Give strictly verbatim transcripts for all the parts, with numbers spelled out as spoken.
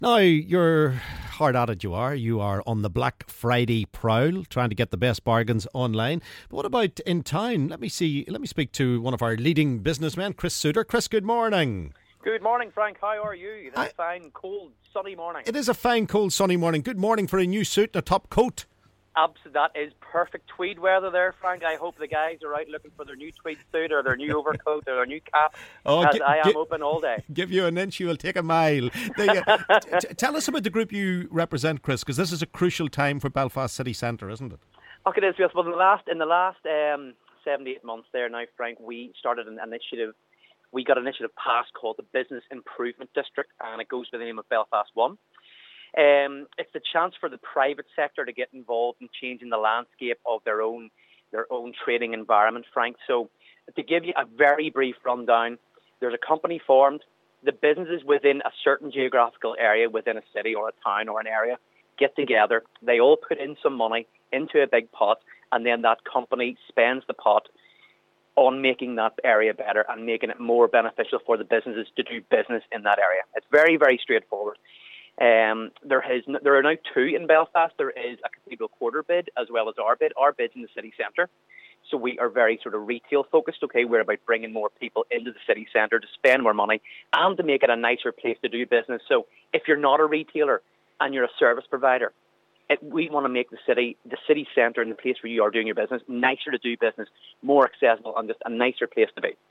Now, you're hard at it, you are. You are on the Black Friday prowl, trying to get the best bargains online. But what about in town? Let me see. Let me speak to one of our leading businessmen, Chris Suter. Chris, good morning. Good morning, Frank. How are you? It's I, a fine, cold, sunny morning. It is a fine, cold, sunny morning. Good morning for a new suit and a top coat. Absolutely, that is perfect tweed weather there, Frank. I hope the guys are out looking for their new tweed suit or their new overcoat or their new cap, oh, as gi- I am gi- open all day. Give you an inch, you will take a mile. The, uh, t- t- tell us about the group you represent, Chris, because this is a crucial time for Belfast city centre, isn't it? Okay, it is. Yes, well, in the last, in the last um, seven to eight months there now, Frank, we started an initiative. We got an initiative passed called the Business Improvement District, and it goes by the name of Belfast One. Um, it's a chance for the private sector to get involved in changing the landscape of their own their own trading environment, Frank. So to give you a very brief rundown, there's a company formed. The businesses within a certain geographical area, within a city or a town or an area, get together. They all put in some money into a big pot, and then that company spends the pot on making that area better and making it more beneficial for the businesses to do business in that area. It's very, very straightforward. Um, there has there are now two in Belfast. There is a Cathedral Quarter bid as well as our bid. Our bid's in the city centre, so we are very sort of retail focused. Okay, we're about bringing more people into the city centre to spend more money and to make it a nicer place to do business. So if you're not a retailer and you're a service provider, it, we want to make the city, the city centre, and the place where you are doing your business nicer to do business, more accessible, and just a nicer place to be.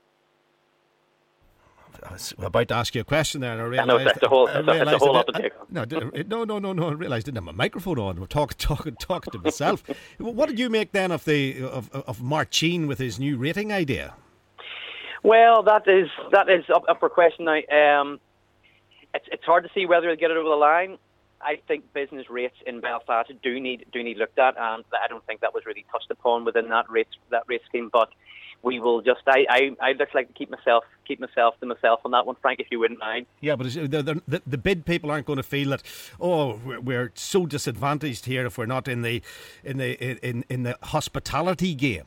I was about to ask you a question there, and I realised... I know, that's a whole, that's a, that's a whole lot to take on. No, no, no, no, no, I realised I didn't have a microphone on. We're talking, talking, talking to myself. What did you make then of the of, of Marcin with his new rating idea? Well, that is that is up, up for question now. Um, it's it's hard to see whether he'll get it over the line. I think business rates in Belfast do need do need looked at, and I don't think that was really touched upon within that rate that rate scheme. But we will just I I I just like to keep myself keep myself to myself on that one, Frank, if you wouldn't mind. Yeah, but the the, the, the bid people aren't going to feel that. Oh, we're, we're so disadvantaged here if we're not in the in the in in the hospitality game.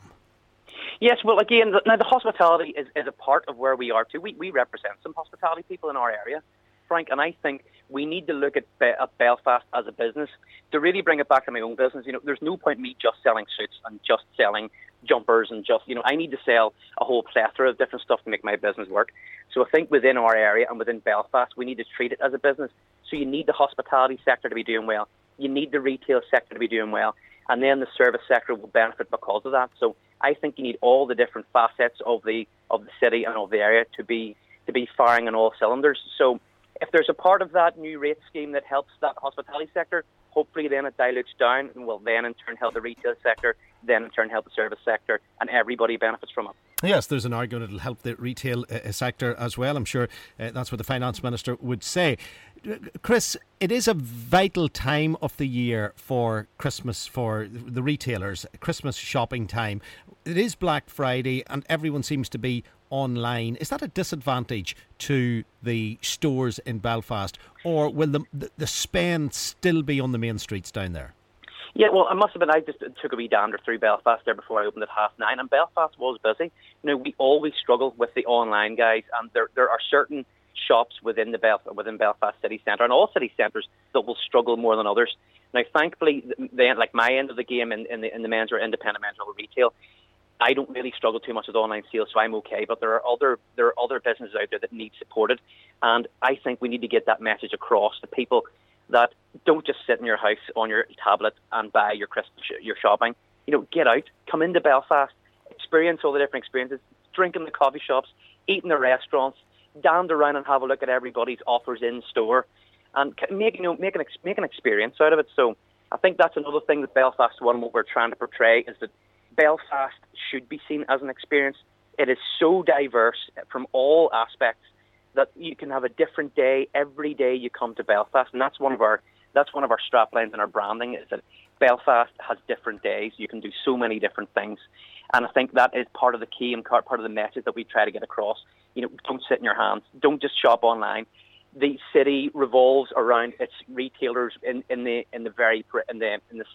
Yes, well, again, now the hospitality is, is a part of where we are too. We we represent some hospitality people in our area, Frank, and I think we need to look at, Be- at Belfast as a business to really bring it back to my own business. You know, there's no point me just selling suits and just selling jumpers and just, you know, I need to sell a whole plethora of different stuff to make my business work. So I think within our area and within Belfast, we need to treat it as a business. So you need the hospitality sector to be doing well. You need the retail sector to be doing well. And then the service sector will benefit because of that. So I think you need all the different facets of the of the city and of the area to be to be firing on all cylinders. So if there's a part of that new rate scheme that helps that hospitality sector, hopefully then it dilutes down and will then in turn help the retail sector, then in turn help the service sector, and everybody benefits from it. Yes, there's an argument it'll help the retail uh, sector as well. I'm sure uh, that's what the Finance Minister would say. Chris, it is a vital time of the year for Christmas, for the retailers, Christmas shopping time. It is Black Friday and everyone seems to be online. Is that a disadvantage to the stores in Belfast, or will the, the, the spend still be on the main streets down there? Yeah, well, I must have been, I just took a wee dander through Belfast there before I opened at half nine, and Belfast was busy. You know, we always struggle with the online guys, and there there are certain shops within the Belfast, within Belfast city centre and all city centres that will struggle more than others. Now, thankfully, the, like my end of the game in, in the in the men's or independent men's or retail, I don't really struggle too much with online sales, so I'm okay. But there are other there are other businesses out there that need supported, and I think we need to get that message across to people that don't just sit in your house on your tablet and buy your Christmas your shopping. You know, get out, come into Belfast, experience all the different experiences, drink in the coffee shops, eat in the restaurants, dander around and have a look at everybody's offers in store, and make you know make an ex- make an experience out of it. So I think that's another thing that Belfast One, what we're trying to portray, is that Belfast should be seen as an experience. It is so diverse from all aspects that you can have a different day every day you come to Belfast, and that's one of our that's one of our strap lines in our branding, is that Belfast has different days. You can do so many different things, and I think that is part of the key and part of the message that we try to get across. You know, don't sit in your hands. Don't just shop online. The city revolves around its retailers in, in the in the very in the in the centre,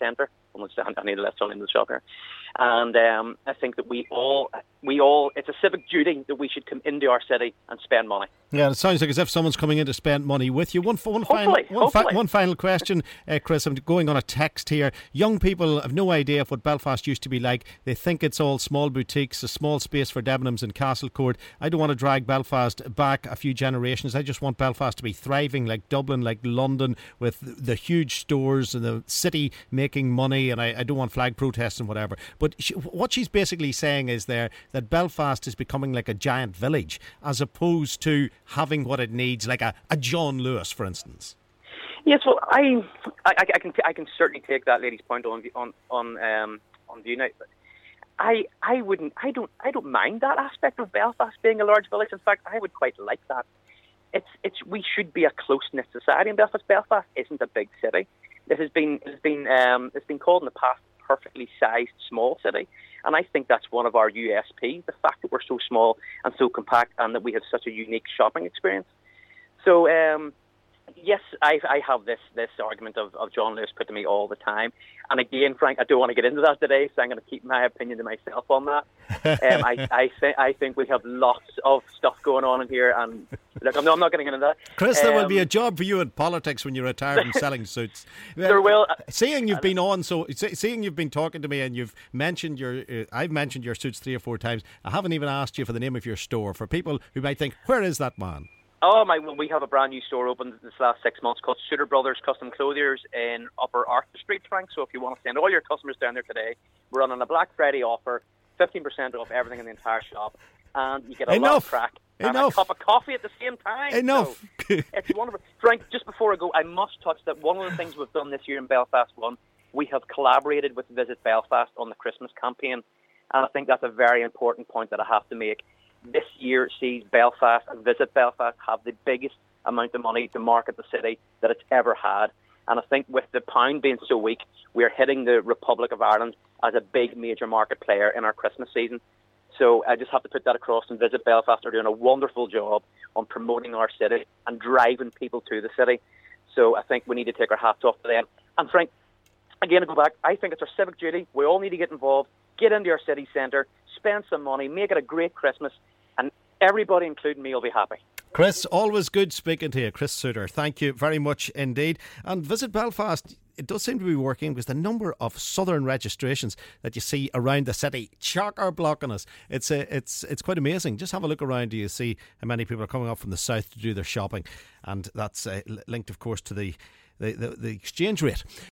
I need to let someone into the shop here. And um, I think that we all, we all, it's a civic duty that we should come into our city and spend money. Yeah, it sounds like as if someone's coming in to spend money with you. One, one, hopefully, final, one, hopefully. Fi- one final question, uh, Chris. I'm going on a text here. Young people have no idea of what Belfast used to be like. They think it's all small boutiques, a small space for Debenhams and Castlecourt. I don't want to drag Belfast back a few generations. I just want Belfast to be thriving like Dublin, like London, with the huge stores and the city making money. And I, I don't want flag protests and whatever. But she, what she's basically saying is there that Belfast is becoming like a giant village, as opposed to having what it needs, like a, a John Lewis, for instance. Yes, well, I, I, I can, I can certainly take that lady's point on, on, on, um, on view now. But I, I wouldn't, I don't, I don't mind that aspect of Belfast being a large village. In fact, I would quite like that. It's, it's, we should be a close-knit society in Belfast. Belfast isn't a big city. It has been, it has been, um, it's been called in the past perfectly sized small city, and I think that's one of our U S Ps, the fact that we're so small and so compact, and that we have such a unique shopping experience. So um, yes, I, I have this this argument of, of John Lewis put to me all the time, and again, Frank, I don't want to get into that today, so I'm going to keep my opinion to myself on that. um, I I, th- I think we have lots of stuff going on in here, and look, I'm not, I'm not getting into that. Chris, um, there will be a job for you in politics when you retire from selling suits. There will. Seeing you've been on, so seeing you've been talking to me, and you've mentioned your, uh, I've mentioned your suits three or four times. I haven't even asked you for the name of your store, for people who might think, where is that man? Oh my! Well, we have a brand new store opened this last six months called Shooter Brothers Custom Clothiers in Upper Arthur Street, Frank. So if you want to send all your customers down there today, we're running a Black Friday offer, fifteen percent off everything in the entire shop, and you get a Enough. lot of crack and Enough. a cup of coffee at the same time. Enough. So it's wonderful. Frank, just before I go, I must touch that one of the things we've done this year in Belfast One, we have collaborated with Visit Belfast on the Christmas campaign, and I think that's a very important point that I have to make. This year sees Belfast and Visit Belfast have the biggest amount of money to market the city that it's ever had. And I think with the pound being so weak, we're hitting the Republic of Ireland as a big major market player in our Christmas season. So I just have to put that across, and Visit Belfast are doing a wonderful job on promoting our city and driving people to the city. So I think we need to take our hats off to them. And Frank, again, to go back, I think it's our civic duty. We all need to get involved, get into our city centre, spend some money, make it a great Christmas, and everybody, including me, will be happy. Chris, always good speaking to you. Chris Suter, thank you very much indeed. And Visit Belfast, it does seem to be working, because the number of southern registrations that you see around the city, chock are blocking us. It's a, it's it's quite amazing. Just have a look around. Do you see how many people are coming up from the south to do their shopping? And that's uh, linked, of course, to the the, the, the exchange rate.